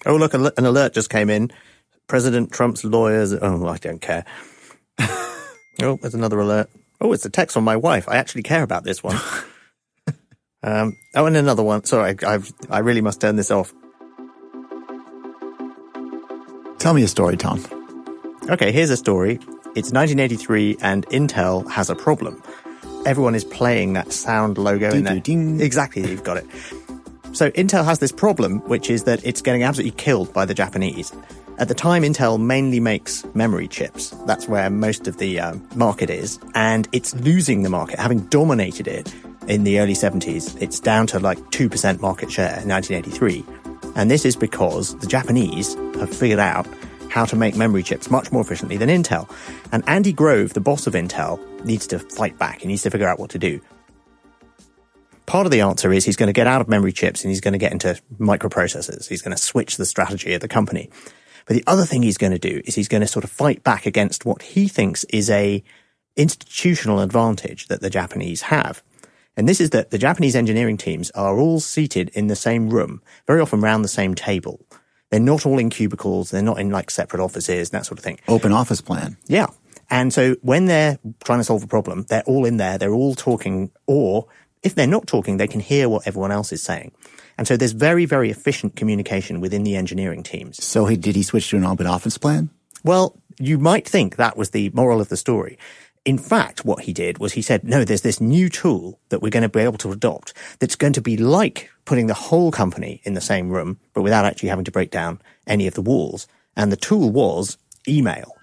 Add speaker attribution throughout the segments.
Speaker 1: Oh, look, an alert just came in. President Trump's lawyers. Oh, I don't care. Oh, there's another alert. Oh, it's a text from my wife. I actually care about this one. And another one. Sorry, I really must turn this off.
Speaker 2: Tell me a story, Tom.
Speaker 1: Okay, here's a story. It's 1983 and Intel has a problem. Everyone is playing that sound logo in there.
Speaker 2: Ding.
Speaker 1: Exactly, you've got it. So Intel has this problem, which is that it's getting absolutely killed by the Japanese. At the time, Intel mainly makes memory chips. That's where most of the market is. And it's losing the market, having dominated it in the early 70s. It's down to like 2% market share in 1983. And this is because the Japanese have figured out how to make memory chips much more efficiently than Intel. And Andy Grove, the boss of Intel, needs to fight back. He needs to figure out what to do. Part of the answer is he's going to get out of memory chips and he's going to get into microprocessors. He's going to switch the strategy of the company. But the other thing he's going to do is he's going to sort of fight back against what he thinks is a institutional advantage that the Japanese have. And this is that the Japanese engineering teams are all seated in the same room, very often around the same table. They're not all in cubicles. They're not in like separate offices and that sort of thing.
Speaker 2: Open office plan.
Speaker 1: Yeah. And so when they're trying to solve a problem, they're all in there. They're all talking, or if they're not talking, they can hear what everyone else is saying. And so there's very, very efficient communication within the engineering teams.
Speaker 2: So did he switch to an open office plan?
Speaker 1: Well, you might think that was the moral of the story. In fact, what he did was he said, no, there's this new tool that we're going to be able to adopt that's going to be like putting the whole company in the same room, but without actually having to break down any of the walls. And the tool was email.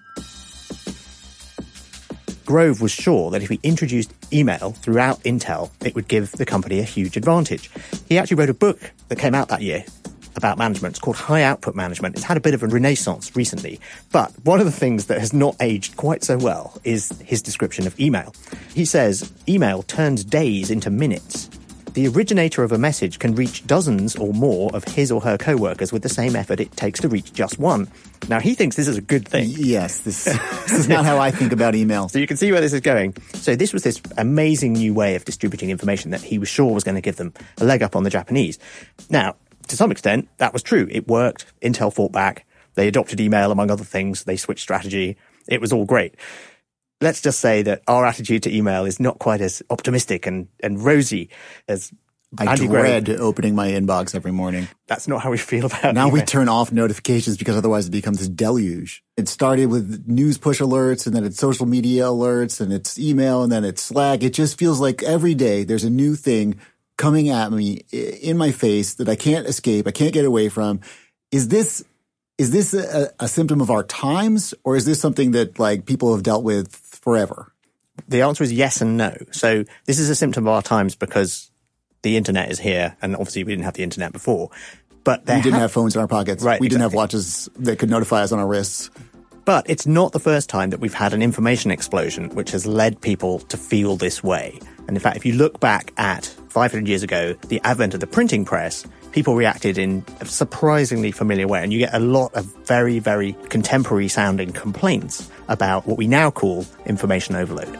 Speaker 1: Grove was sure that if he introduced email throughout Intel, it would give the company a huge advantage. He actually wrote a book that came out that year about management. It's called High Output Management. It's had a bit of a renaissance recently. But one of the things that has not aged quite so well is his description of email. He says, email turns days into minutes. The originator of a message can reach dozens or more of his or her co-workers with the same effort it takes to reach just one. Now, he thinks this is a good thing.
Speaker 2: Yes, this is not how I think about email.
Speaker 1: So you can see where this is going. So this was this amazing new way of distributing information that he was sure was going to give them a leg up on the Japanese. Now, to some extent, that was true. It worked. Intel fought back. They adopted email, among other things. They switched strategy. It was all great. Let's just say that our attitude to email is not quite as optimistic and rosy as
Speaker 2: I dread opening my inbox every morning.
Speaker 1: That's not how we feel about
Speaker 2: Now
Speaker 1: email.
Speaker 2: we turn off notifications because otherwise it becomes this deluge. It started with news push alerts, and then it's social media alerts, and it's email, and then it's Slack. It just feels like every day there's a new thing coming at me in my face that I can't escape, I can't get away from. Is this a symptom of our times, or is this something that like people have dealt with forever?
Speaker 1: The answer is yes and no. So this is a symptom of our times because the internet is here, and obviously we didn't have the internet before. But
Speaker 2: we didn't have phones in our pockets.
Speaker 1: Right,
Speaker 2: we didn't have
Speaker 1: exactly.
Speaker 2: watches that could notify us on our wrists.
Speaker 1: But it's not the first time that we've had an information explosion which has led people to feel this way. And in fact, if you look back at 500 years ago, the advent of the printing press, people reacted in a surprisingly familiar way. And you get a lot of very, very contemporary sounding complaints about what we now call information overload.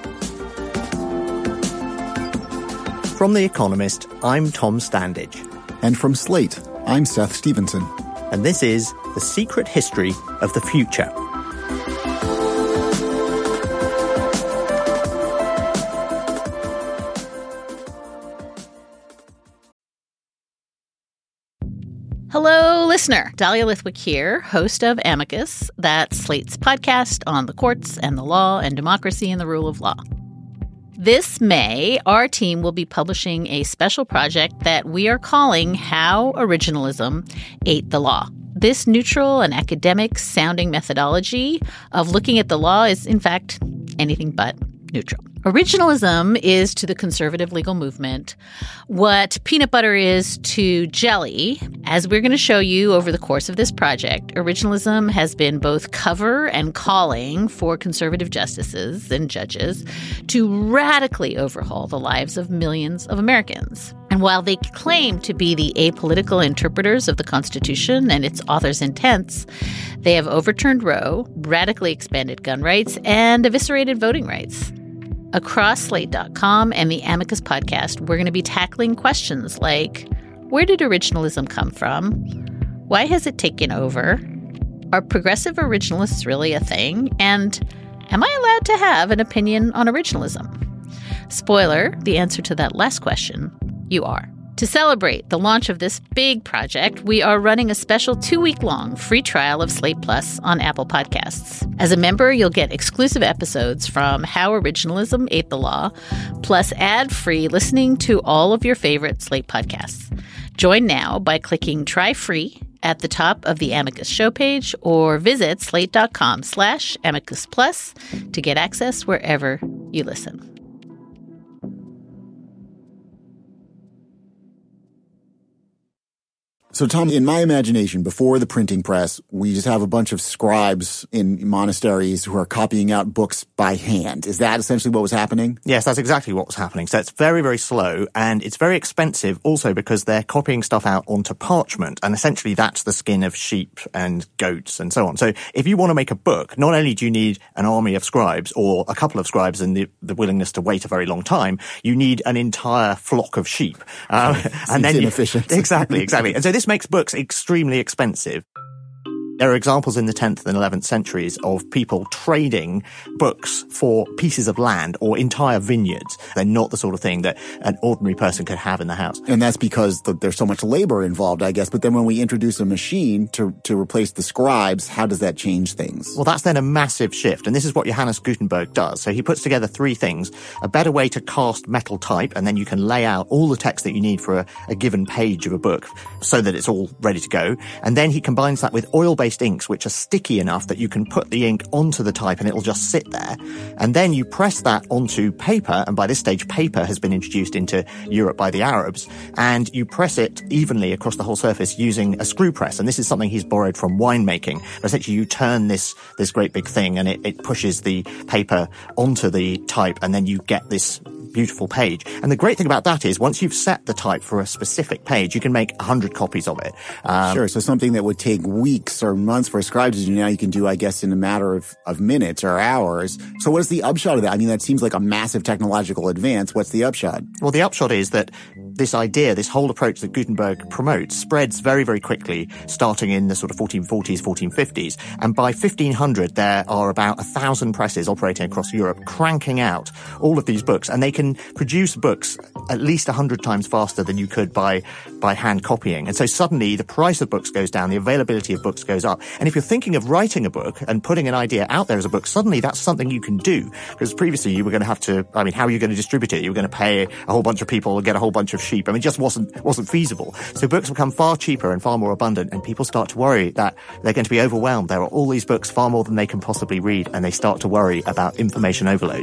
Speaker 1: From The Economist, I'm Tom Standage.
Speaker 2: And from Slate, I'm Seth Stevenson.
Speaker 1: And this is The Secret History of the Future.
Speaker 3: Hello, listener. Dahlia Lithwick here, host of Amicus, that's Slate's podcast on the courts and the law and democracy and the rule of law. This May, our team will be publishing a special project that we are calling How Originalism Ate the Law. This neutral and academic-sounding methodology of looking at the law is, in fact, anything but neutral. Originalism is to the conservative legal movement what peanut butter is to jelly. As we're going to show you over the course of this project, originalism has been both cover and calling for conservative justices and judges to radically overhaul the lives of millions of Americans. And while they claim to be the apolitical interpreters of the Constitution and its author's intents, they have overturned Roe, radically expanded gun rights, and eviscerated voting rights. Across Slate.com and the Amicus podcast, we're going to be tackling questions like, where did originalism come from? Why has it taken over? Are progressive originalists really a thing? And am I allowed to have an opinion on originalism? Spoiler, the answer to that last question, you are. To celebrate the launch of this big project, we are running a special 2-week-long free trial of Slate Plus on Apple Podcasts. As a member, you'll get exclusive episodes from How Originalism Ate the Law, plus ad-free listening to all of your favorite Slate podcasts. Join now by clicking Try Free at the top of the Amicus show page or visit slate.com/Amicus Plus to get access wherever you listen.
Speaker 2: So, Tom, in my imagination, before the printing press, we just have a bunch of scribes in monasteries who are copying out books by hand. Is that essentially what was happening?
Speaker 1: Yes, that's exactly what was happening. So it's very, very slow, and it's very expensive also because they're copying stuff out onto parchment, and essentially that's the skin of sheep and goats and so on. So if you want to make a book, not only do you need an army of scribes or a couple of scribes and the willingness to wait a very long time, you need an entire flock of sheep.
Speaker 2: And then inefficient.
Speaker 1: Exactly. And so this makes books extremely expensive. There are examples in the 10th and 11th centuries of people trading books for pieces of land or entire vineyards. They're not the sort of thing that an ordinary person could have in the house.
Speaker 2: And that's because there's so much labor involved, I guess. But then when we introduce a machine to replace the scribes, how does that change things?
Speaker 1: Well, that's then a massive shift. And this is what Johannes Gutenberg does. So he puts together 3 things: a better way to cast metal type, and then you can lay out all the text that you need for a given page of a book so that it's all ready to go. And then he combines that with oil-based inks, which are sticky enough that you can put the ink onto the type and it'll just sit there. And then you press that onto paper, and by this stage paper has been introduced into Europe by the Arabs, and you press it evenly across the whole surface using a screw press. And this is something he's borrowed from winemaking. Essentially you turn this great big thing and it pushes the paper onto the type, and then you get this beautiful page. And the great thing about that is once you've set the type for a specific page, you can make 100 copies of it.
Speaker 2: Sure. So something that would take weeks or months for a scribe to do, now you can do, I guess, in a matter of minutes or hours. So what is the upshot of that? I mean, that seems like a massive technological advance. What's the upshot?
Speaker 1: Well, the upshot is that this idea, this whole approach that Gutenberg promotes, spreads very, very quickly, starting in the sort of 1440s, 1450s. And by 1500, there are about 1,000 presses operating across Europe, cranking out all of these books. And they can produce books at least 100 times faster than you could by hand copying. And so suddenly the price of books goes down, the availability of books goes up. And if you're thinking of writing a book and putting an idea out there as a book, suddenly that's something you can do. Because previously you were going to have to, how are you going to distribute it? You were going to pay a whole bunch of people and get a whole bunch of sheep. It just wasn't feasible. So books become far cheaper and far more abundant, and people start to worry that they're going to be overwhelmed. There are all these books, far more than they can possibly read, and they start to worry about information overload.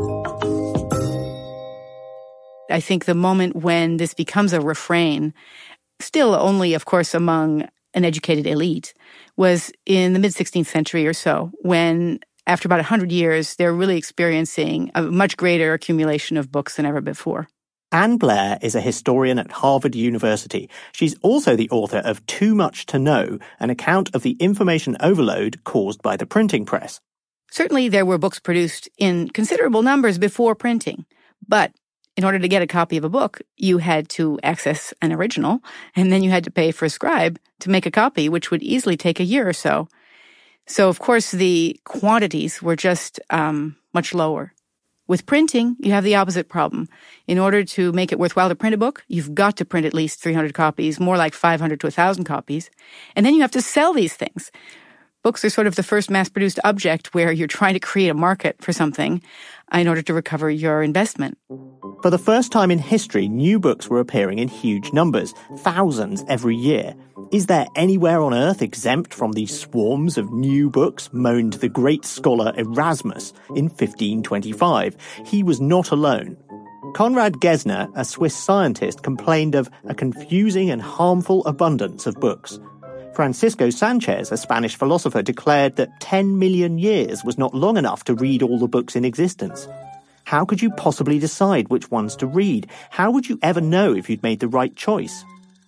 Speaker 4: I think the moment when this becomes a refrain, still only, of course, among an educated elite, was in the mid-16th century or so, when after about 100 years, they're really experiencing a much greater accumulation of books than ever before.
Speaker 1: Anne Blair is a historian at Harvard University. She's also the author of Too Much to Know, an account of the information overload caused by the printing press.
Speaker 4: Certainly, there were books produced in considerable numbers before printing, but in order to get a copy of a book, you had to access an original, and then you had to pay for a scribe to make a copy, which would easily take a year or so. So, of course, the quantities were just much lower. With printing, you have the opposite problem. In order to make it worthwhile to print a book, you've got to print at least 300 copies, more like 500 to 1,000 copies. And then you have to sell these things. Books are sort of the first mass-produced object where you're trying to create a market for something in order to recover your investment.
Speaker 1: For the first time in history, new books were appearing in huge numbers, thousands every year. Is there anywhere on earth exempt from these swarms of new books, moaned the great scholar Erasmus in 1525. He was not alone. Konrad Gessner, a Swiss scientist, complained of a confusing and harmful abundance of books. Francisco Sanchez, a Spanish philosopher, declared that 10 million years was not long enough to read all the books in existence. How could you possibly decide which ones to read? How would you ever know if you'd made the right choice?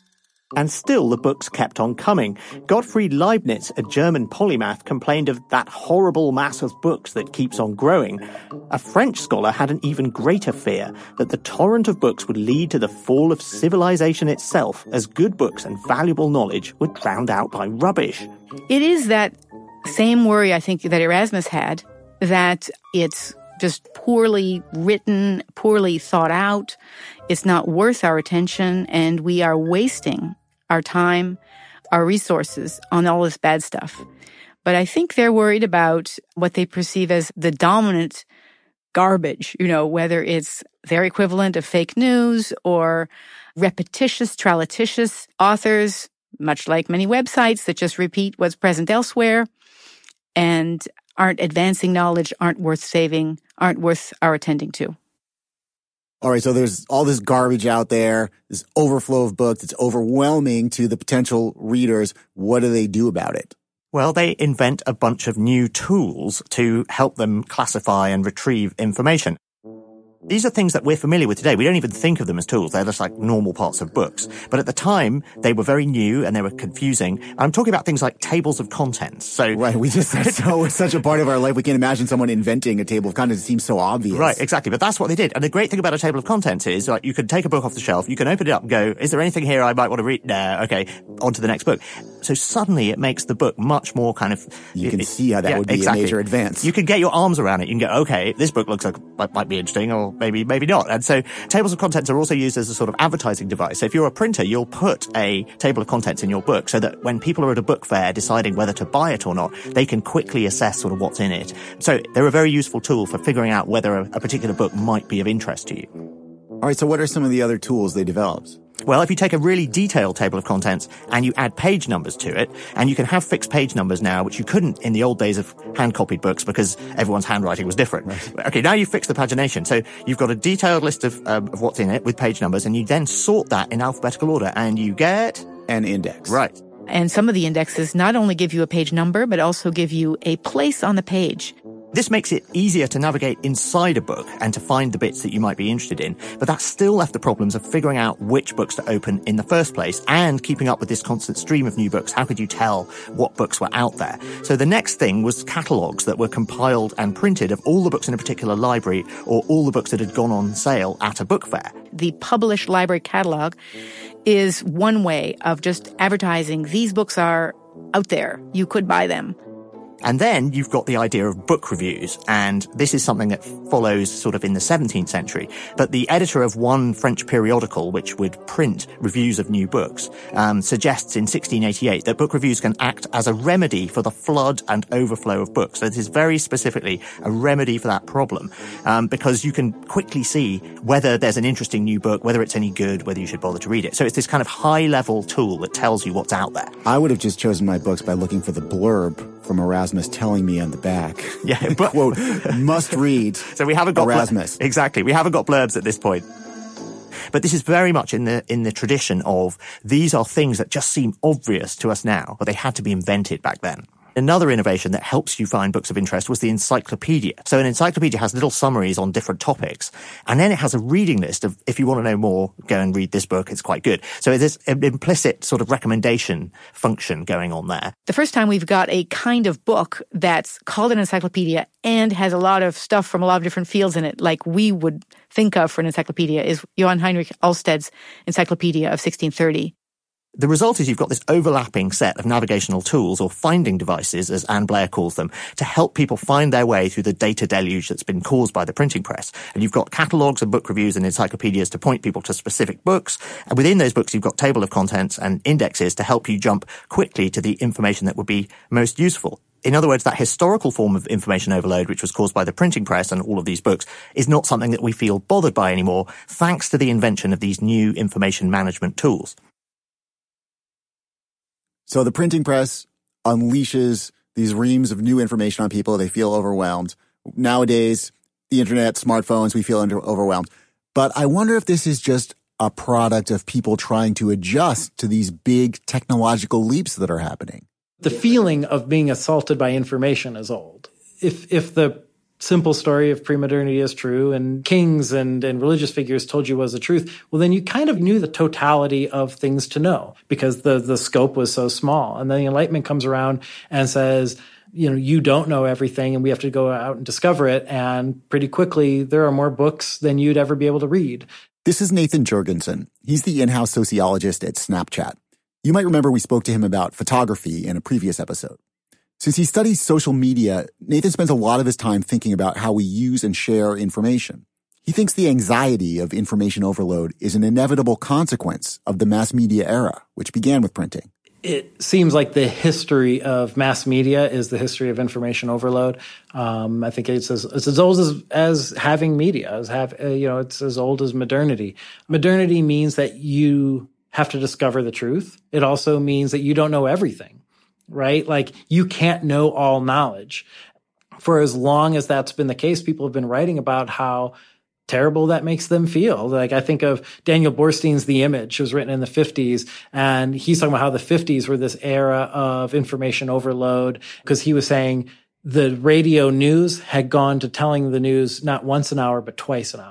Speaker 1: And still the books kept on coming. Gottfried Leibniz, a German polymath, complained of that horrible mass of books that keeps on growing. A French scholar had an even greater fear that the torrent of books would lead to the fall of civilization itself, as good books and valuable knowledge were drowned out by rubbish.
Speaker 4: It is that same worry, I think, that Erasmus had, that it's just poorly written, poorly thought out. It's not worth our attention, and we are wasting our time, our resources on all this bad stuff. But I think they're worried about what they perceive as the dominant garbage, whether it's their equivalent of fake news or repetitious, tralitious authors, much like many websites that just repeat what's present elsewhere and aren't advancing knowledge, aren't worth saving, aren't worth our attending to.
Speaker 2: All right, so there's all this garbage out there, this overflow of books. It's overwhelming to the potential readers. What do they do about it?
Speaker 1: Well, they invent a bunch of new tools to help them classify and retrieve information. These are things that we're familiar with today. We don't even think of them as tools. They're just like normal parts of books. But at the time, they were very new and they were confusing. I'm talking about things like tables of contents. So
Speaker 2: right, it's such a part of our life. We can't imagine someone inventing a table of contents. It seems so obvious.
Speaker 1: Right, exactly. But that's what they did. And the great thing about a table of contents is, like, you can take a book off the shelf, you can open it up and go, is there anything here I might want to read? No, okay, on to the next book. So suddenly it makes the book much more kind of...
Speaker 2: You can see how that would be a major advance.
Speaker 1: You can get your arms around it. You can go, okay, this book looks like it might be interesting, or maybe not. And so tables of contents are also used as a sort of advertising device. So if you're a printer, you'll put a table of contents in your book so that when people are at a book fair deciding whether to buy it or not, they can quickly assess sort of what's in it. So they're a very useful tool for figuring out whether a particular book might be of interest to you.
Speaker 2: All right, so what are some of the other tools they developed?
Speaker 1: Well, if you take a really detailed table of contents and you add page numbers to it, and you can have fixed page numbers now, which you couldn't in the old days of hand-copied books because everyone's handwriting was different. Right. Okay, now you've fixed the pagination. So you've got a detailed list of what's in it with page numbers, and you then sort that in alphabetical order, and you get...
Speaker 2: an index.
Speaker 1: Right.
Speaker 4: And some of the indexes not only give you a page number, but also give you a place on the page.
Speaker 1: This makes it easier to navigate inside a book and to find the bits that you might be interested in, but that still left the problems of figuring out which books to open in the first place and keeping up with this constant stream of new books. How could you tell what books were out there? So the next thing was catalogues that were compiled and printed of all the books in a particular library or all the books that had gone on sale at a book fair.
Speaker 4: The published library catalog is one way of just advertising. These books are out there. You could buy them.
Speaker 1: And then you've got the idea of book reviews, and this is something that follows sort of in the 17th century. But the editor of one French periodical, which would print reviews of new books, suggests in 1688 that book reviews can act as a remedy for the flood and overflow of books. So this is very specifically a remedy for that problem, because you can quickly see whether there's an interesting new book, whether it's any good, whether you should bother to read it. So it's this kind of high-level tool that tells you what's out there.
Speaker 2: I would have just chosen my books by looking for the blurb from Erasmus telling me on the back.
Speaker 1: Yeah, but
Speaker 2: quote, must read.
Speaker 1: So we haven't got
Speaker 2: Erasmus.
Speaker 1: Exactly. We haven't got blurbs at this point. But this is very much in the tradition of these are things that just seem obvious to us now, but they had to be invented back then. Another innovation that helps you find books of interest was the encyclopedia. So an encyclopedia has little summaries on different topics, and then it has a reading list of, if you want to know more, go and read this book, it's quite good. So there's an implicit sort of recommendation function going on there.
Speaker 4: The first time we've got a kind of book that's called an encyclopedia and has a lot of stuff from a lot of different fields in it, like we would think of for an encyclopedia, is Johann Heinrich Alsted's Encyclopedia of 1630.
Speaker 1: The result is you've got this overlapping set of navigational tools, or finding devices, as Anne Blair calls them, to help people find their way through the data deluge that's been caused by the printing press. And you've got catalogues and book reviews and encyclopedias to point people to specific books. And within those books, you've got table of contents and indexes to help you jump quickly to the information that would be most useful. In other words, that historical form of information overload, which was caused by the printing press and all of these books, is not something that we feel bothered by anymore, thanks to the invention of these new information management tools.
Speaker 2: So the printing press unleashes these reams of new information on people. They feel overwhelmed. Nowadays, the internet, smartphones, we feel overwhelmed. But I wonder if this is just a product of people trying to adjust to these big technological leaps that are happening.
Speaker 5: The feeling of being assaulted by information is old. If the simple story of pre-modernity is true and kings and religious figures told you was the truth, well, then you kind of knew the totality of things to know because the scope was so small. And then the Enlightenment comes around and says, you don't know everything and we have to go out and discover it. And pretty quickly, there are more books than you'd ever be able to read.
Speaker 2: This is Nathan Jurgensen. He's the in-house sociologist at Snapchat. You might remember we spoke to him about photography in a previous episode. Since he studies social media, Nathan spends a lot of his time thinking about how we use and share information. He thinks the anxiety of information overload is an inevitable consequence of the mass media era, which began with printing.
Speaker 5: It seems like the history of mass media is the history of information overload. I think it's as old as having media, it's as old as modernity. Modernity means that you have to discover the truth. It also means that you don't know everything. Right? Like you can't know all knowledge. For as long as that's been the case, people have been writing about how terrible that makes them feel. Like I think of Daniel Borstein's The Image. It was written in the 50s, and he's talking about how the 50s were this era of information overload because he was saying the radio news had gone to telling the news not once an hour, but twice an hour.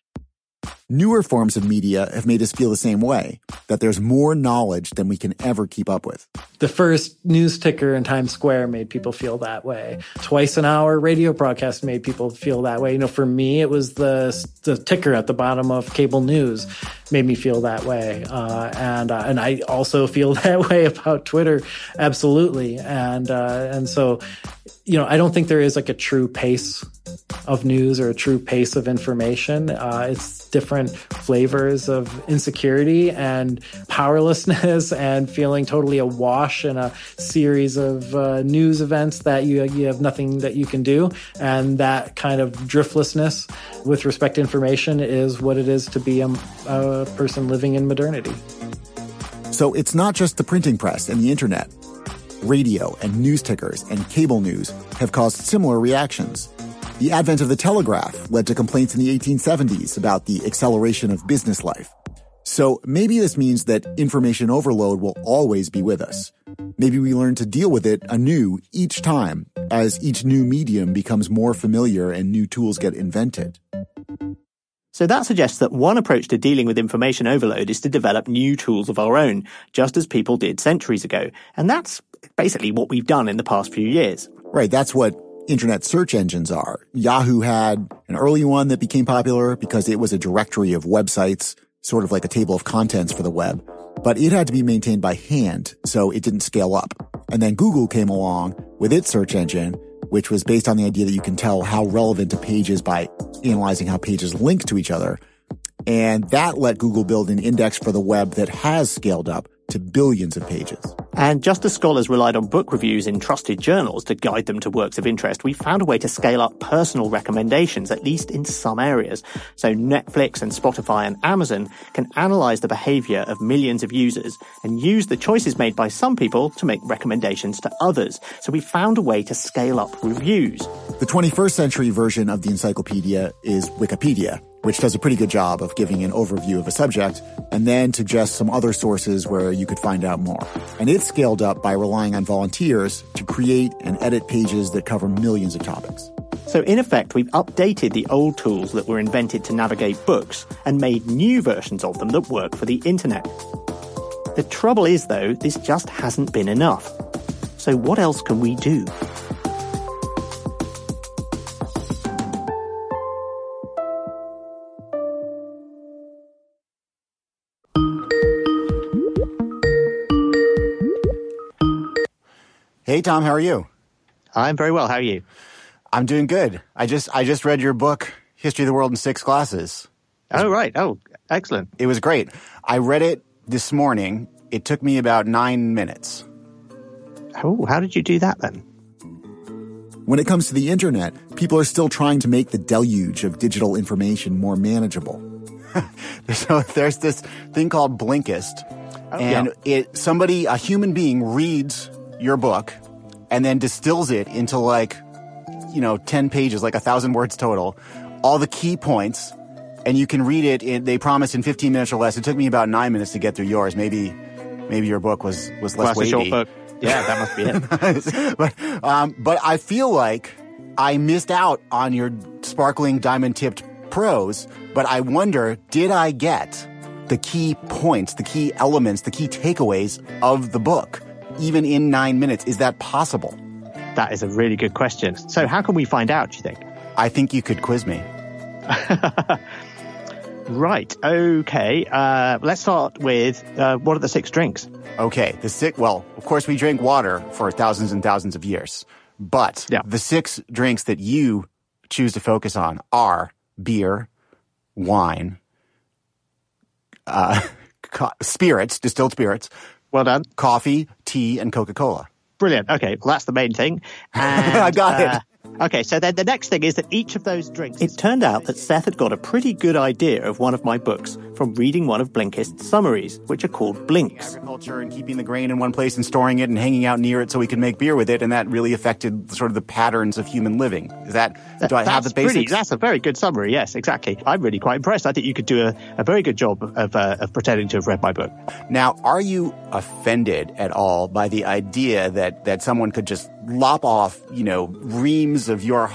Speaker 2: Newer forms of media have made us feel the same way, that there's more knowledge than we can ever keep up with.
Speaker 5: The first news ticker in Times Square made people feel that way. Twice an hour radio broadcast made people feel that way. For me, it was the ticker at the bottom of cable news made me feel that way. And I also feel that way about Twitter, absolutely. And so, I don't think there is like a true pace of news or a true pace of information. It's different flavors of insecurity and powerlessness and feeling totally awash in a series of news events that you have nothing that you can do. And that kind of driftlessness with respect to information is what it is to be a person living in modernity.
Speaker 2: So it's not just the printing press and the internet. Radio and news tickers and cable news have caused similar reactions. The advent of the telegraph led to complaints in the 1870s about the acceleration of business life. So maybe this means that information overload will always be with us. Maybe we learn to deal with it anew each time as each new medium becomes more familiar and new tools get invented.
Speaker 1: So that suggests that one approach to dealing with information overload is to develop new tools of our own, just as people did centuries ago. And that's basically what we've done in the past few years.
Speaker 2: Right, that's what internet search engines are. Yahoo had an early one that became popular because it was a directory of websites, sort of like a table of contents for the web. But it had to be maintained by hand, so it didn't scale up. And then Google came along with its search engine, which was based on the idea that you can tell how relevant a page is by analyzing how pages link to each other. And that let Google build an index for the web that has scaled up to billions of pages.
Speaker 1: And just as scholars relied on book reviews in trusted journals to guide them to works of interest, we found a way to scale up personal recommendations, at least in some areas. So Netflix and Spotify and Amazon can analyze the behavior of millions of users and use the choices made by some people to make recommendations to others. So we found a way to scale up reviews.
Speaker 2: The 21st century version of the encyclopedia is Wikipedia, which does a pretty good job of giving an overview of a subject and then suggests some other sources where you could find out more. And it's scaled up by relying on volunteers to create and edit pages that cover millions of topics.
Speaker 1: So in effect, we've updated the old tools that were invented to navigate books and made new versions of them that work for the internet. The trouble is, though, this just hasn't been enough. So what else can we do?
Speaker 2: Hey, Tom, how are you?
Speaker 1: I'm very well. How are you?
Speaker 2: I'm doing good. I just read your book, History of the World in 6 Classes.
Speaker 1: Oh, right. Oh, excellent.
Speaker 2: It was great. I read it this morning. It took me about 9 minutes.
Speaker 1: Oh, how did you do that then?
Speaker 2: When it comes to the internet, people are still trying to make the deluge of digital information more manageable. So there's this thing called Blinkist, and a human being reads your book and then distills it into 10 pages, 1,000 words total, all the key points, and you can read it they promise in 15 minutes or less. It took me about 9 minutes to get through yours. Maybe your book was less weighty.
Speaker 1: A short book. Yeah, that must be it.
Speaker 2: But I feel like I missed out on your sparkling diamond-tipped prose, but I wonder, did I get the key points, the key elements, the key takeaways of the book, even in 9 minutes? Is that possible?
Speaker 1: That is a really good question. So how can we find out, do you think?
Speaker 2: I think you could quiz me.
Speaker 1: Right. Okay. Let's start with what are the 6 drinks?
Speaker 2: Okay. Well, of course, we drink water for thousands and thousands of years. But the 6 drinks that you choose to focus on are beer, wine, spirits, distilled spirits.
Speaker 1: Well done.
Speaker 2: Coffee, tea, and Coca-Cola.
Speaker 1: Brilliant. Okay. Well, that's the main thing. And,
Speaker 2: I got it.
Speaker 1: Okay, so then the next thing is that each of those drinks... It turned out that Seth had got a pretty good idea of one of my books from reading one of Blinkist's summaries, which are called Blinks.
Speaker 2: Agriculture and keeping the grain in one place and storing it and hanging out near it so we can make beer with it, and that really affected sort of the patterns of human living. Is that... Do I have the basics?
Speaker 1: That's a very good summary, yes, exactly. I'm really quite impressed. I think you could do a very good job of pretending to have read my book. Now,
Speaker 2: are you offended at all by the idea that someone could just lop off, reams of your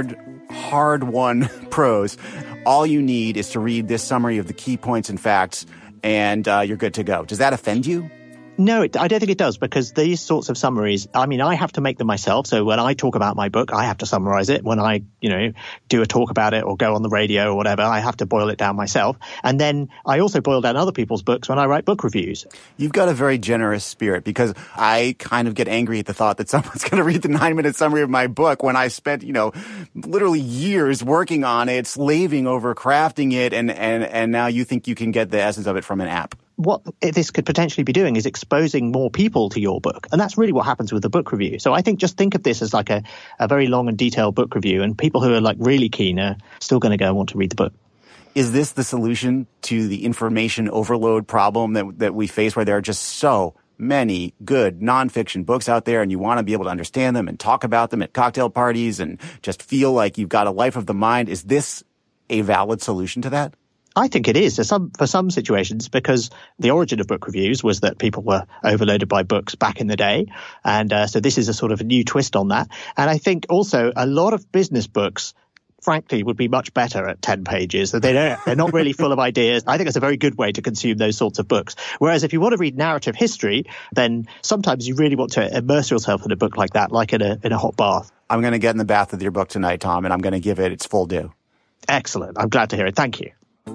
Speaker 2: hard-won prose? All you need is to read this summary of the key points and facts, and you're good to go. Does that offend you?
Speaker 1: No, I don't think it does, because these sorts of summaries, I have to make them myself. So when I talk about my book, I have to summarize it. When I, do a talk about it or go on the radio or whatever, I have to boil it down myself. And then I also boil down other people's books when I write book reviews.
Speaker 2: You've got a very generous spirit, because I kind of get angry at the thought that someone's going to read the 9-minute summary of my book when I spent, literally years working on it, slaving over crafting it, and now you think you can get the essence of it from an app.
Speaker 1: What this could potentially be doing is exposing more people to your book. And that's really what happens with the book review. So I think just think of this as like a very long and detailed book review, and people who are like really keen are still going to go and want to read the book.
Speaker 2: Is this the solution to the information overload problem that we face, where there are just so many good nonfiction books out there and you want to be able to understand them and talk about them at cocktail parties and just feel like you've got a life of the mind? Is this a valid solution to that?
Speaker 1: I think it is for some situations, because the origin of book reviews was that people were overloaded by books back in the day. And so this is a sort of a new twist on that. And I think also a lot of business books, frankly, would be much better at 10 pages. They're not really full of ideas. I think it's a very good way to consume those sorts of books. Whereas if you want to read narrative history, then sometimes you really want to immerse yourself in a book like that, like in a hot bath.
Speaker 2: I'm going to get in the bath with your book tonight, Tom, and I'm going to give it its full due.
Speaker 1: Excellent. I'm glad to hear it. Thank you.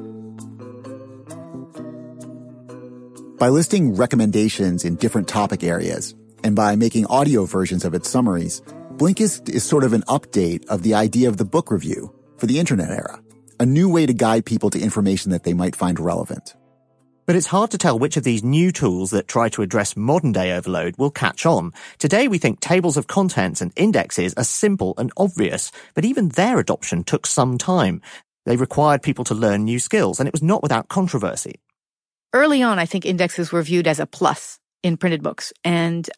Speaker 2: By listing recommendations in different topic areas, and by making audio versions of its summaries, Blinkist is sort of an update of the idea of the book review for the internet era, a new way to guide people to information that they might find relevant.
Speaker 1: But it's hard to tell which of these new tools that try to address modern-day overload will catch on. Today we think tables of contents and indexes are simple and obvious, but even their adoption took some time. They required people to learn new skills, and it was not without controversy.
Speaker 4: Early on, I think indexes were viewed as a plus in printed books, and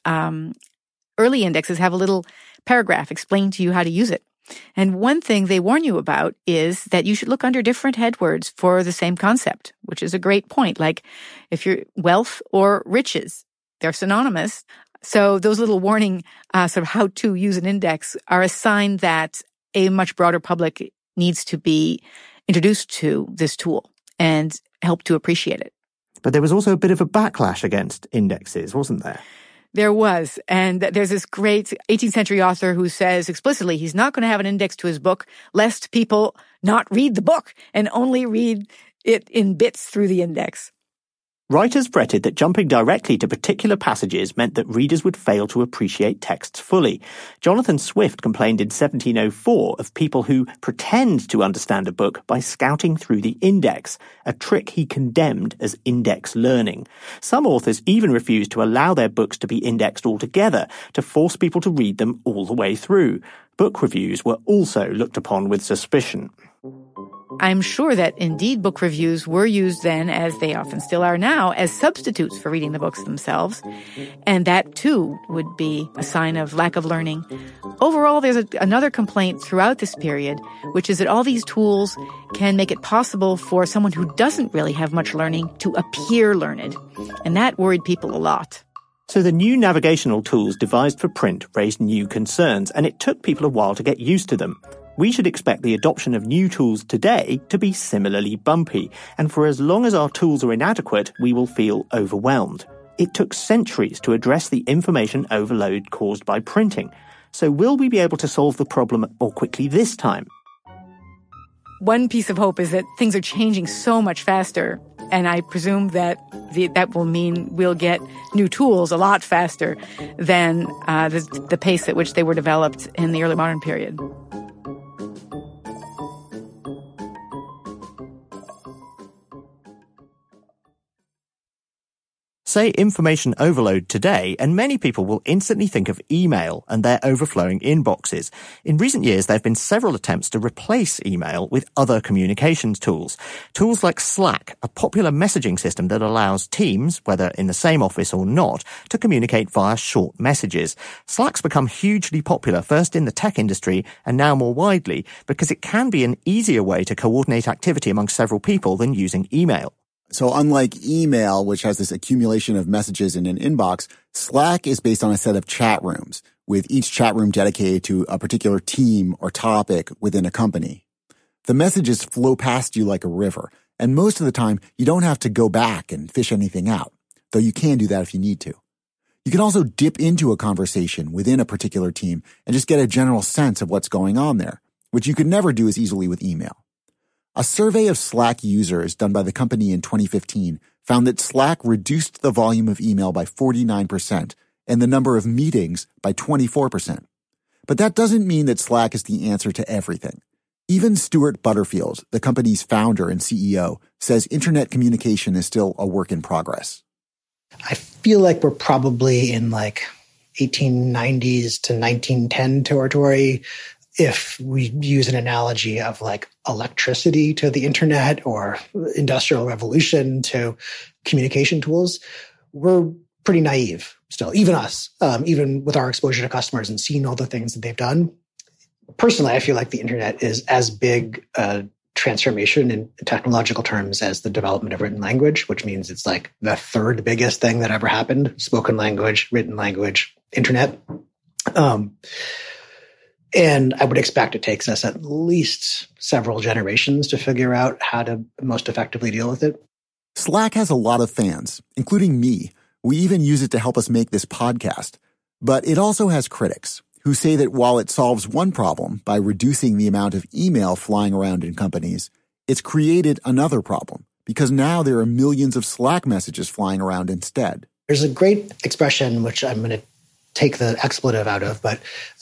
Speaker 4: early indexes have a little paragraph explaining to you how to use it. And one thing they warn you about is that you should look under different headwords for the same concept, which is a great point. Like if you're wealth or riches, they're synonymous. So those little warning sort of how to use an index are a sign that a much broader public needs to be introduced to this tool and help to appreciate it.
Speaker 1: But there was also a bit of a backlash against indexes, wasn't there?
Speaker 4: There was. And there's this great 18th century author who says explicitly he's not going to have an index to his book lest people not read the book and only read it in bits through the index.
Speaker 1: Writers fretted that jumping directly to particular passages meant that readers would fail to appreciate texts fully. Jonathan Swift complained in 1704 of people who pretend to understand a book by scouting through the index, a trick he condemned as index learning. Some authors even refused to allow their books to be indexed altogether, to force people to read them all the way through. Book reviews were also looked upon with suspicion.
Speaker 4: I'm sure that indeed book reviews were used then, as they often still are now, as substitutes for reading the books themselves. And that, too, would be a sign of lack of learning. Overall, there's another complaint throughout this period, which is that all these tools can make it possible for someone who doesn't really have much learning to appear learned. And that worried people a lot.
Speaker 1: So the new navigational tools devised for print raised new concerns, and it took people a while to get used to them. We should expect the adoption of new tools today to be similarly bumpy, and for as long as our tools are inadequate, we will feel overwhelmed. It took centuries to address the information overload caused by printing. So will we be able to solve the problem more quickly this time?
Speaker 4: One piece of hope is that things are changing so much faster, and I presume that that will mean we'll get new tools a lot faster than the pace at which they were developed in the early modern period.
Speaker 1: Say information overload today, and many people will instantly think of email and their overflowing inboxes. In recent years, there have been several attempts to replace email with other communications tools. Tools like Slack, a popular messaging system that allows teams, whether in the same office or not, to communicate via short messages. Slack's become hugely popular, first in the tech industry and now more widely, because it can be an easier way to coordinate activity among several people than using email.
Speaker 2: So unlike email, which has this accumulation of messages in an inbox, Slack is based on a set of chat rooms, with each chat room dedicated to a particular team or topic within a company. The messages flow past you like a river, and most of the time you don't have to go back and fish anything out, though you can do that if you need to. You can also dip into a conversation within a particular team and just get a general sense of what's going on there, which you could never do as easily with email. A survey of Slack users done by the company in 2015 found that Slack reduced the volume of email by 49% and the number of meetings by 24%. But that doesn't mean that Slack is the answer to everything. Even Stuart Butterfield, the company's founder and CEO, says internet communication is still a work in progress.
Speaker 6: I feel like we're probably in 1890s to 1910 territory. If we use an analogy of electricity to the internet or industrial revolution to communication tools, we're pretty naive still, even us, even with our exposure to customers and seeing all the things that they've done. Personally, I feel like the internet is as big a transformation in technological terms as the development of written language, which means it's the third biggest thing that ever happened: spoken language, written language, internet. And I would expect it takes us at least several generations to figure out how to most effectively deal with it.
Speaker 2: Slack has a lot of fans, including me. We even use it to help us make this podcast. But it also has critics who say that while it solves one problem by reducing the amount of email flying around in companies, it's created another problem because now there are millions of Slack messages flying around instead.
Speaker 6: There's a great expression, which I'm going to take the expletive out of, but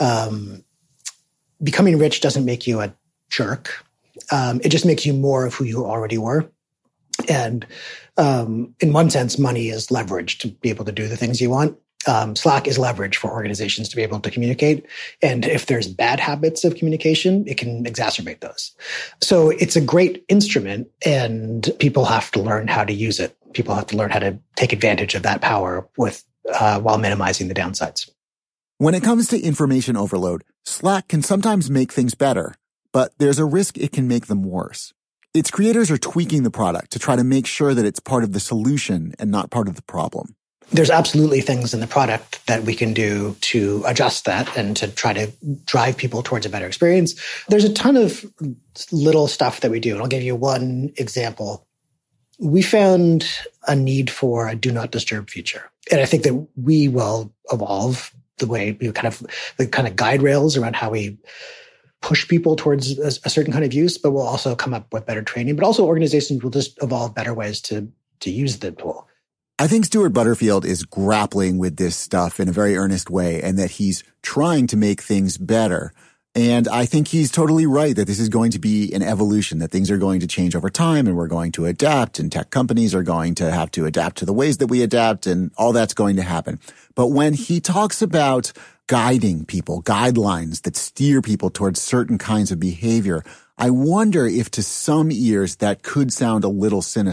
Speaker 6: becoming rich doesn't make you a jerk. It just makes you more of who you already were. And in one sense, money is leverage to be able to do the things you want. Slack is leverage for organizations to be able to communicate. And if there's bad habits of communication, it can exacerbate those. So it's a great instrument, and people have to learn how to use it. People have to learn how to take advantage of that power while minimizing the downsides.
Speaker 2: When it comes to information overload, Slack can sometimes make things better, but there's a risk it can make them worse. Its creators are tweaking the product to try to make sure that it's part of the solution and not part of the problem.
Speaker 6: There's absolutely things in the product that we can do to adjust that and to try to drive people towards a better experience. There's a ton of little stuff that we do, and I'll give you one example. We found a need for a do not disturb feature. And I think that we will evolve the way the kind of guide rails around how we push people towards a certain kind of use, but we'll also come up with better training. But also organizations will just evolve better ways to use the tool.
Speaker 2: I think Stuart Butterfield is grappling with this stuff in a very earnest way, and that he's trying to make things better. And I think he's totally right that this is going to be an evolution, that things are going to change over time and we're going to adapt, and tech companies are going to have to adapt to the ways that we adapt, and all that's going to happen. But when he talks about guiding people, guidelines that steer people towards certain kinds of behavior, I wonder if to some ears that could sound a little sinister.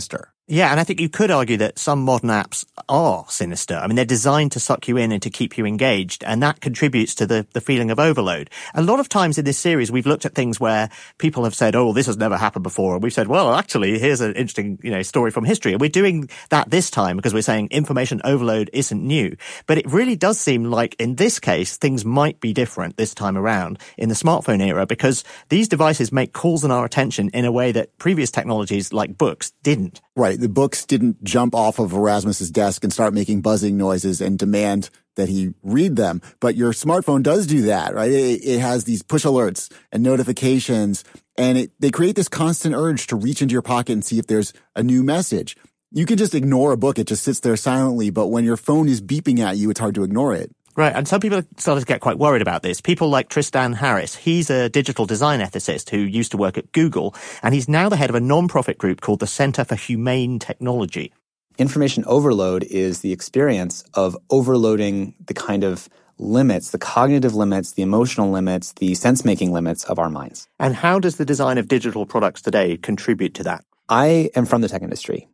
Speaker 1: Yeah, and I think you could argue that some modern apps are sinister. I mean, they're designed to suck you in and to keep you engaged, and that contributes to the feeling of overload. A lot of times in this series, we've looked at things where people have said, oh, this has never happened before. And we've said, well, actually, here's an interesting, story from history. And we're doing that this time because we're saying information overload isn't new. But it really does seem like in this case, things might be different this time around in the smartphone era, because these devices make calls on our attention in a way that previous technologies like books didn't.
Speaker 2: Right. The books didn't jump off of Erasmus's desk and start making buzzing noises and demand that he read them. But your smartphone does do that, right? It has these push alerts and notifications, and they create this constant urge to reach into your pocket and see if there's a new message. You can just ignore a book. It just sits there silently. But when your phone is beeping at you, it's hard to ignore it.
Speaker 1: Right, and some people are starting to get quite worried about this. People like Tristan Harris, he's a digital design ethicist who used to work at Google, and he's now the head of a non-profit group called the Center for Humane Technology.
Speaker 7: Information overload is the experience of overloading the kind of limits, the cognitive limits, the emotional limits, the sense-making limits of our minds.
Speaker 1: And how does the design of digital products today contribute to that?
Speaker 7: I am from the tech industry.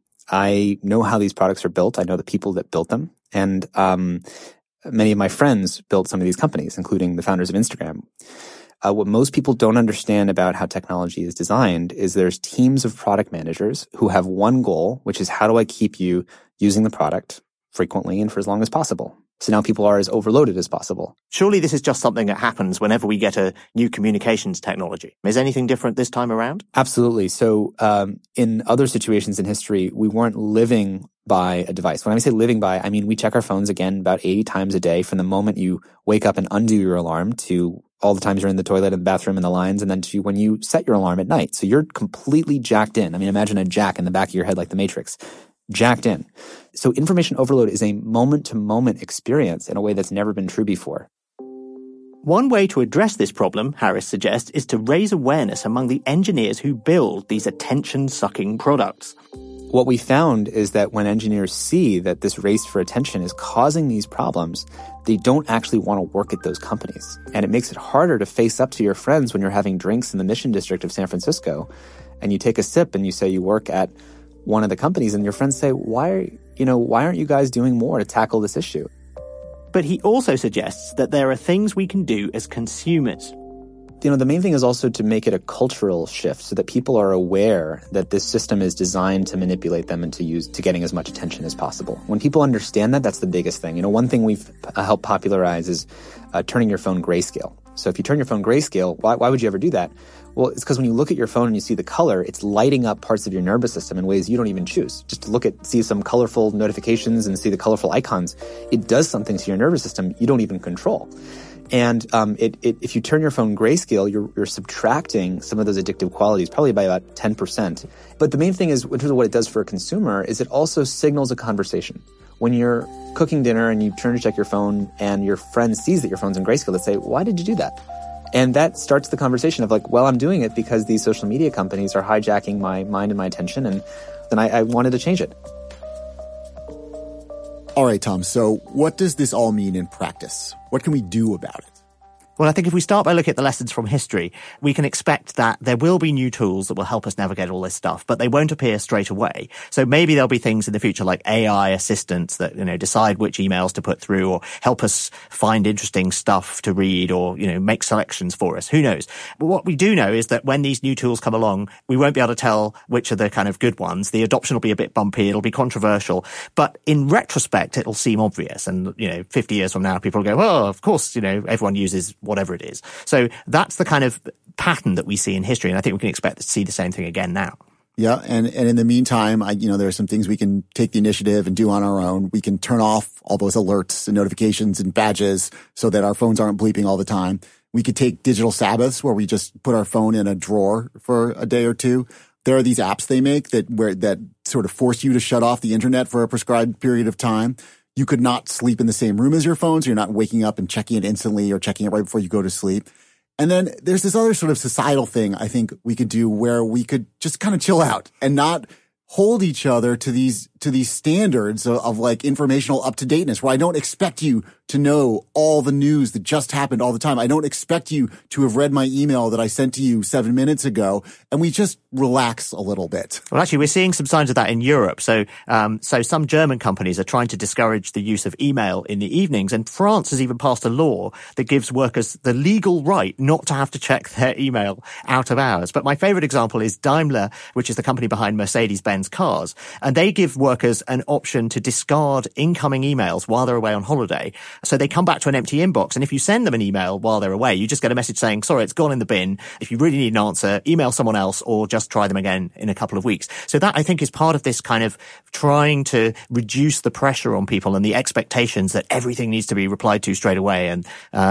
Speaker 7: I know how these products are built. I know the people that built them. And many of my friends built some of these companies, including the founders of Instagram. What most people don't understand about how technology is designed is there's teams of product managers who have one goal, which is how do I keep you using the product frequently and for as long as possible. So now people are as overloaded as possible.
Speaker 1: Surely this is just something that happens whenever we get a new communications technology. Is anything different this time around?
Speaker 7: Absolutely. So in other situations in history, we weren't living by a device. When I say living by, I mean we check our phones again about 80 times a day, from the moment you wake up and undo your alarm to all the times you're in the toilet and the bathroom and the lines, and then to when you set your alarm at night. So you're completely jacked in. I mean, imagine a jack in the back of your head like the Matrix. Jacked in. So information overload is a moment-to-moment experience in a way that's never been true before.
Speaker 1: One way to address this problem, Harris suggests, is to raise awareness among the engineers who build these attention-sucking products.
Speaker 7: What we found is that when engineers see that this race for attention is causing these problems, they don't actually want to work at those companies. And it makes it harder to face up to your friends when you're having drinks in the Mission District of San Francisco, and you take a sip and you say you work at one of the companies, and your friends say, why aren't you guys doing more to tackle this issue?
Speaker 1: But he also suggests that there are things we can do as consumers.
Speaker 7: The main thing is also to make it a cultural shift so that people are aware that this system is designed to manipulate them and to getting as much attention as possible. When people understand that, that's the biggest thing. One thing we've helped popularize is turning your phone grayscale. So if you turn your phone grayscale, why would you ever do that? Well, it's because when you look at your phone and you see the color, it's lighting up parts of your nervous system in ways you don't even choose. Just to see some colorful notifications and see the colorful icons, it does something to your nervous system you don't even control. And if you turn your phone grayscale, you're subtracting some of those addictive qualities, probably by about 10%. But the main thing is, in terms of what it does for a consumer, is it also signals a conversation. When you're cooking dinner and you turn to check your phone and your friend sees that your phone's in grayscale, they say, why did you do that? And that starts the conversation of like, well, I'm doing it because these social media companies are hijacking my mind and my attention, and then I wanted to change it.
Speaker 2: All right, Tom, so what does this all mean in practice? What can we do about it?
Speaker 1: Well, I think if we start by looking at the lessons from history, we can expect that there will be new tools that will help us navigate all this stuff, but they won't appear straight away. So maybe there'll be things in the future like AI assistants that, decide which emails to put through or help us find interesting stuff to read or, make selections for us. Who knows? But what we do know is that when these new tools come along, we won't be able to tell which are the kind of good ones. The adoption will be a bit bumpy. It'll be controversial. But in retrospect, it'll seem obvious. And, 50 years from now, people will go, well, of course, everyone uses whatever it is. So that's the kind of pattern that we see in history. And I think we can expect to see the same thing again now.
Speaker 2: Yeah. And in the meantime, there are some things we can take the initiative and do on our own. We can turn off all those alerts and notifications and badges so that our phones aren't bleeping all the time. We could take digital Sabbaths where we just put our phone in a drawer for a day or two. There are these apps they make that sort of force you to shut off the internet for a prescribed period of time. You could not sleep in the same room as your phone, so you're not waking up and checking it instantly or checking it right before you go to sleep. And then there's this other sort of societal thing I think we could do where we could just kind of chill out and not hold each other to these to these standards of like informational up-to-dateness, where I don't expect you to know all the news that just happened all the time. I don't expect you to have read my email that I sent to you 7 minutes ago. And we just relax a little bit.
Speaker 1: Well, actually, we're seeing some signs of that in Europe. So some German companies are trying to discourage the use of email in the evenings. And France has even passed a law that gives workers the legal right not to have to check their email out of hours. But my favorite example is Daimler, which is the company behind Mercedes-Benz cars. And they give workers an option to discard incoming emails while they're away on holiday. So they come back to an empty inbox. And if you send them an email while they're away, you just get a message saying, sorry, it's gone in the bin. If you really need an answer, email someone else or just try them again in a couple of weeks. So that, I think, is part of this kind of trying to reduce the pressure on people and the expectations that everything needs to be replied to straight away, and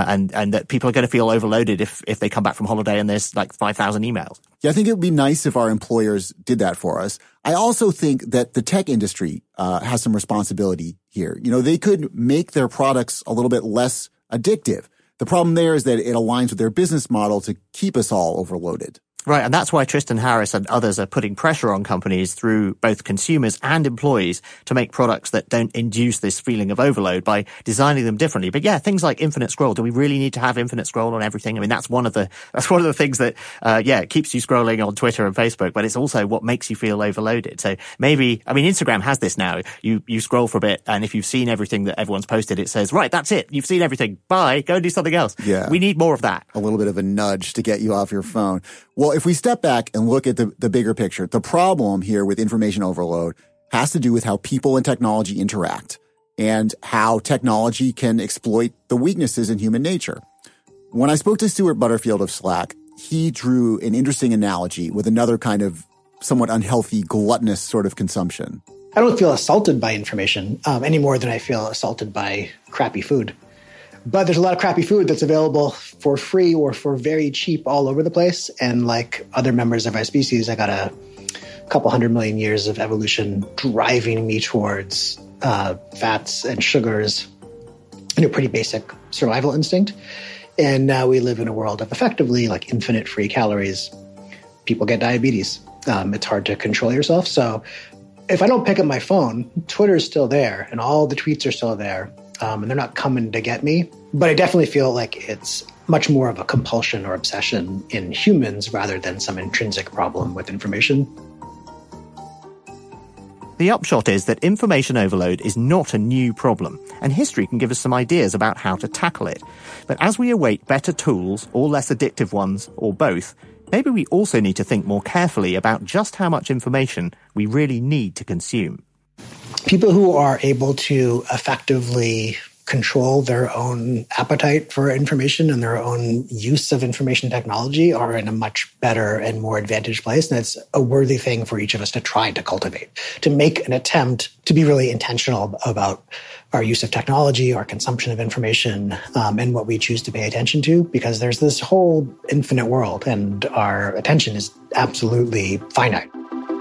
Speaker 1: that people are going to feel overloaded if they come back from holiday and there's like 5,000 emails.
Speaker 2: Yeah, I think it would be nice if our employers did that for us. I also think that the tech industry has some responsibility here. You know, they could make their products a little bit less addictive. The problem there is that it aligns with their business model to keep us all overloaded.
Speaker 1: Right, and that's why Tristan Harris and others are putting pressure on companies through both consumers and employees to make products that don't induce this feeling of overload by designing them differently. But yeah, things like infinite scroll. Do we really need to have infinite scroll on everything? I mean, that's one of the things that it keeps you scrolling on Twitter and Facebook, but it's also what makes you feel overloaded. So maybe, I mean, Instagram has this now. You scroll for a bit, and if you've seen everything that everyone's posted, it says, right, that's it. You've seen everything. Bye. Go and do something else.
Speaker 2: Yeah.
Speaker 1: We need more of that.
Speaker 2: A little bit of a nudge to get you off your phone. Well, if we step back and look at the bigger picture, the problem here with information overload has to do with how people and technology interact and how technology can exploit the weaknesses in human nature. When I spoke to Stuart Butterfield of Slack, he drew an interesting analogy with another kind of somewhat unhealthy, gluttonous sort of consumption.
Speaker 6: I don't feel assaulted by information any more than I feel assaulted by crappy food. But there's a lot of crappy food that's available for free or for very cheap all over the place. And like other members of our species, I got a couple 100 million years of evolution driving me towards fats and sugars and a pretty basic survival instinct. And now we live in a world of effectively like infinite free calories. People get diabetes. It's hard to control yourself. So if I don't pick up my phone, Twitter's still there and all the tweets are still there. And they're not coming to get me. But I definitely feel like it's much more of a compulsion or obsession in humans rather than some intrinsic problem with information.
Speaker 1: The upshot is that information overload is not a new problem, and history can give us some ideas about how to tackle it. But as we await better tools, or less addictive ones, or both, maybe we also need to think more carefully about just how much information we really need to consume.
Speaker 6: People who are able to effectively control their own appetite for information and their own use of information technology are in a much better and more advantaged place. And it's a worthy thing for each of us to try to cultivate, to make an attempt to be really intentional about our use of technology, our consumption of information, and what we choose to pay attention to, because there's this whole infinite world and our attention is absolutely finite.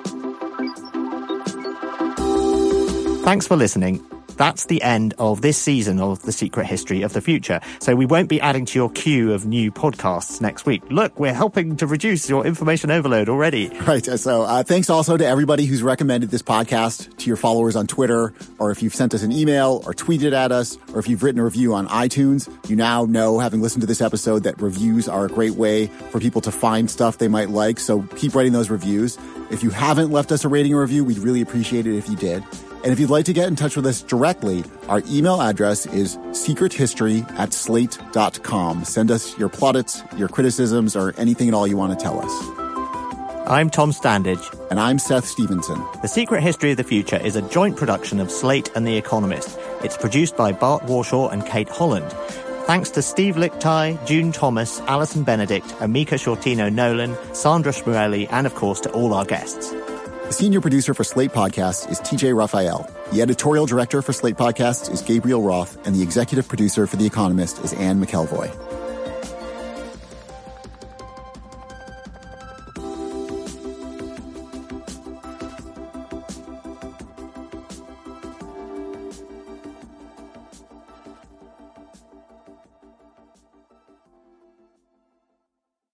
Speaker 1: Thanks for listening. That's the end of this season of The Secret History of the Future. So we won't be adding to your queue of new podcasts next week. Look, we're helping to reduce your information overload already.
Speaker 2: Right. So thanks also to everybody who's recommended this podcast to your followers on Twitter, or if you've sent us an email or tweeted at us, or if you've written a review on iTunes. You now know, having listened to this episode, that reviews are a great way for people to find stuff they might like. So keep writing those reviews. If you haven't left us a rating or review, we'd really appreciate it if you did. And if you'd like to get in touch with us directly, our email address is secrethistory@slate.com. Send us your plaudits, your criticisms, or anything at all you want to tell us.
Speaker 1: I'm Tom Standage.
Speaker 2: And I'm Seth Stevenson.
Speaker 1: The Secret History of the Future is a joint production of Slate and The Economist. It's produced by Bart Warshaw and Kate Holland. Thanks to Steve Lichtai, June Thomas, Alison Benedict, Amika Shortino-Nolan, Sandra Shmueli, and of course to all our guests.
Speaker 2: The senior producer for Slate Podcasts is TJ Raphael. The editorial director for Slate Podcasts is Gabriel Roth, and the executive producer for The Economist is Anne McElvoy.